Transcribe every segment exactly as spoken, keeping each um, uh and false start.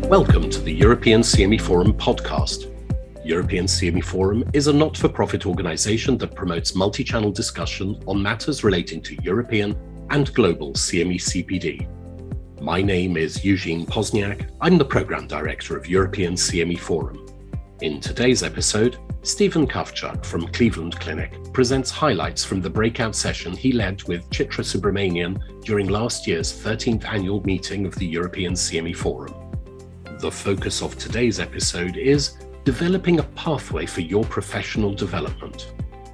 Welcome to the European C M E Forum podcast. European C M E Forum is a not-for-profit organisation that promotes multi-channel discussion on matters relating to European and global C M E C P D. My name is Eugene Pozniak. I'm the Programme Director of European C M E Forum. In today's episode, Stephen Kavchuk from Cleveland Clinic presents highlights from the breakout session he led with Chitra Subramanian during last year's thirteenth annual meeting of the European C M E Forum. The focus of today's episode is developing a pathway for your professional development.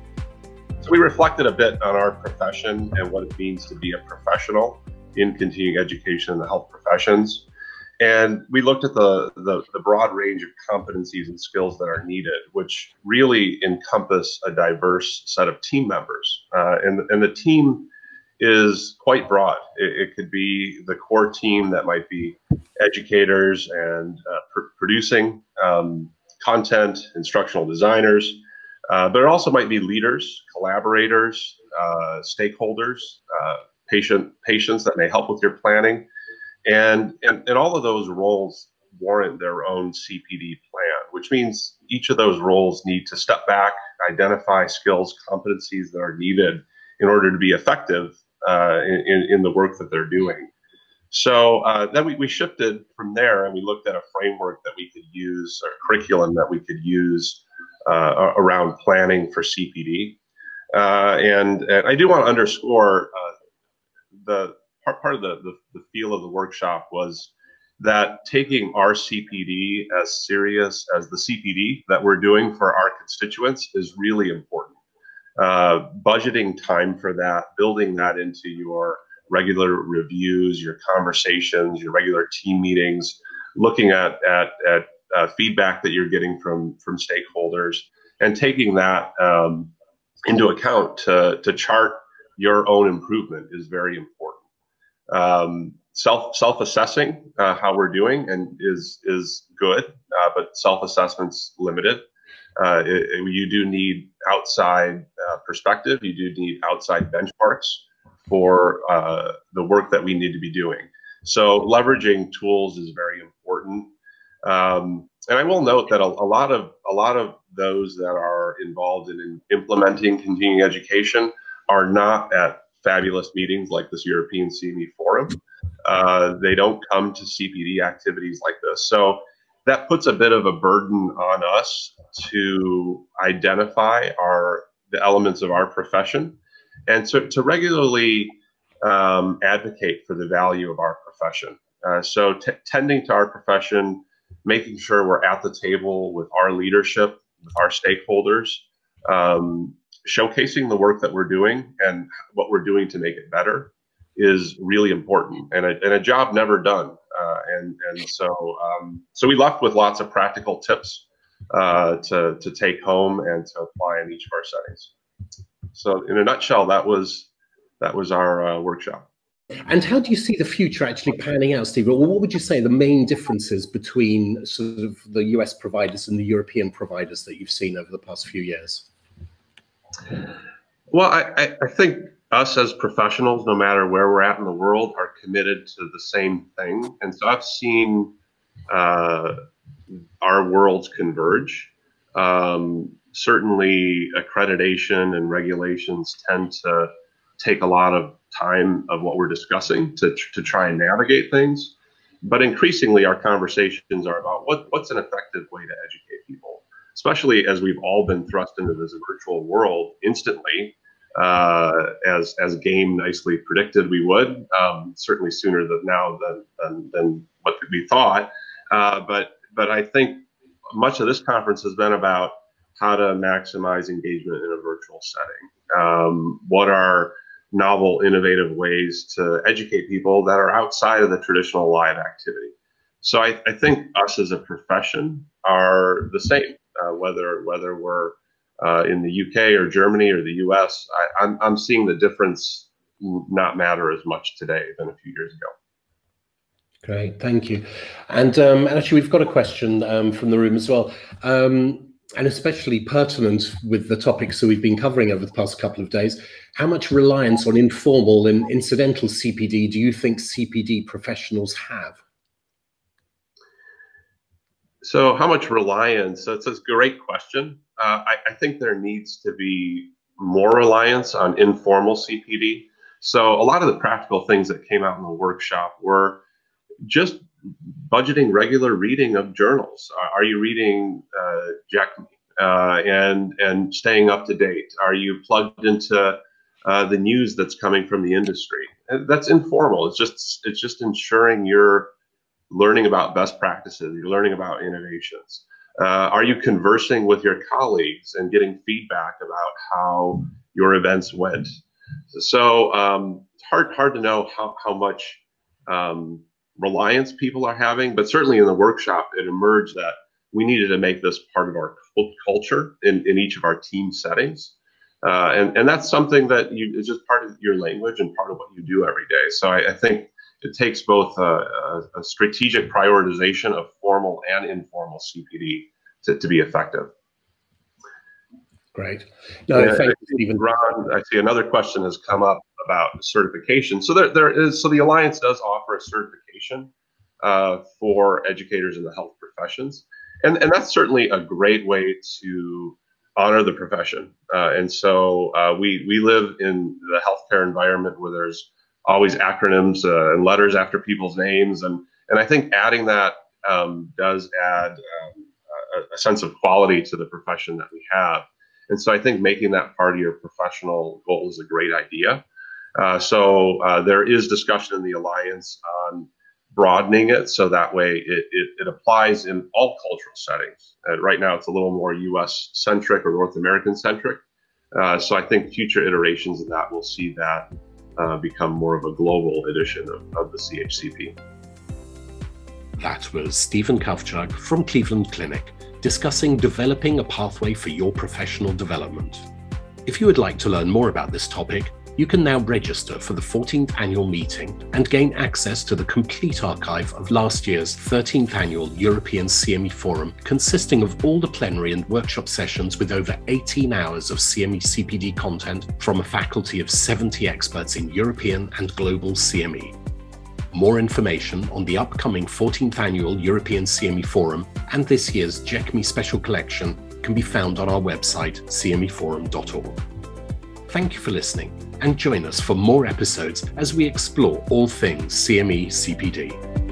So we reflected a bit on our profession and what it means to be a professional in continuing education in the health professions. And we looked at the, the, the broad range of competencies and skills that are needed, which really encompass a diverse set of team members. Uh, and, and the team is quite broad. It, it could be the core team that might be educators and uh, pr- producing um, content, instructional designers, uh, but it also might be leaders, collaborators, uh, stakeholders, uh, patient patients that may help with your planning. And, and, and all of those roles warrant their own C P D plan, which means each of those roles need to step back, identify skills, competencies that are needed in order to be effective uh, in, in the work that they're doing. So uh, then we, we shifted from there and we looked at a framework that we could use, or curriculum that we could use uh, around planning for C P D. Uh, and, and I do want to underscore uh, the part, part of the, the, the feel of the workshop was that taking our C P D as serious as the C P D that we're doing for our constituents is really important. Uh, budgeting time for that, building that into your regular reviews, your conversations, your regular team meetings, looking at at, at uh, feedback that you're getting from from stakeholders, and taking that um, into account to to chart your own improvement is very important. Um, self self assessing uh, how we're doing and is is good, uh, but self assessment's limited. Uh, it, it, you do need outside uh, perspective. You do need outside benchmarks for uh, the work that we need to be doing. So leveraging tools is very important. Um, and I will note that a, a lot of a lot of those that are involved in, in implementing continuing education are not at fabulous meetings like this European C M E Forum. Uh, they don't come to C P D activities like this. So that puts a bit of a burden on us to identify our the elements of our profession and to, to regularly um, advocate for the value of our profession. Uh, so t- tending to our profession, making sure we're at the table with our leadership, with our stakeholders, um, showcasing the work that we're doing and what we're doing to make it better is really important, and a, and a job never done. Uh, and and so um, so we left with lots of practical tips uh, to to take home and to apply in each of our settings. So in a nutshell, that was that was our uh, workshop. And how do you see the future actually panning out, Steve? Or what would you say the main differences between sort of the U S providers and the European providers that you've seen over the past few years? Well, I, I think us as professionals, no matter where we're at in the world, are committed to the same thing. And so I've seen uh, our worlds converge. Um, certainly accreditation and regulations tend to take a lot of time of what we're discussing to, to try and navigate things. But increasingly, our conversations are about what, what's an effective way to educate people, especially as we've all been thrust into this virtual world instantly, uh, as as Game nicely predicted we would, um, certainly sooner than now than, than, than what we thought. Uh, but but I think much of this conference has been about how to maximize engagement in a virtual setting. Um, what are novel, innovative ways to educate people that are outside of the traditional live activity? So I, I think us as a profession are the same, uh, whether whether we're uh, in the U K or Germany or the U S. I, I'm, I'm seeing the difference not matter as much today than a few years ago. Great, thank you. And, um, and actually, we've got a question um, from the room as well, um, and especially pertinent with the topics that we've been covering over the past couple of days. How much reliance on informal and incidental C P D do you think C P D professionals have? So how much reliance? That's a great question. Uh, I, I think there needs to be more reliance on informal C P D. So a lot of the practical things that came out in the workshop were just budgeting regular reading of journals. Are, are you reading uh, Jack uh, and and staying up to date? Are you plugged into uh, the news that's coming from the industry? And that's informal. It's just it's just ensuring you're learning about best practices. You're learning about innovations. Uh, are you conversing with your colleagues and getting feedback about how your events went? So um, it's hard hard to know how how much um, reliance people are having, but certainly in the workshop, it emerged that we needed to make this part of our culture in, in each of our team settings. Uh, and, and that's something that you, is just part of your language and part of what you do every day. So I, I think it takes both a, a, a strategic prioritization of formal and informal C P D to, to be effective. Great. No, yeah, thank you, Stephen. Ron, I see another question has come up about certification. So there, there is, so the Alliance does offer a certification uh, for educators in the health professions. And, and that's certainly a great way to honor the profession. Uh, and so uh, we, we live in the healthcare environment where there's always acronyms uh, and letters after people's names. And, and I think adding that um, does add um, a, a sense of quality to the profession that we have. And so I think making that part of your professional goal is a great idea. Uh, so uh, there is discussion in the Alliance on broadening it so that way it, it, it applies in all cultural settings. Uh, right now it's a little more U S centric or North American centric. Uh, so I think future iterations of that will see that uh, become more of a global edition of, of the C H C P. That was Stephen Kavchuk from Cleveland Clinic, discussing developing a pathway for your professional development. If you would like to learn more about this topic, you can now register for the fourteenth annual meeting and gain access to the complete archive of last year's thirteenth annual European C M E Forum, consisting of all the plenary and workshop sessions with over eighteen hours of C M E C P D content from a faculty of seventy experts in European and global C M E. More information on the upcoming fourteenth annual European C M E Forum and this year's J E C M E Special Collection can be found on our website, c m e forum dot org. Thank you for listening, and join us for more episodes as we explore all things C M E C P D.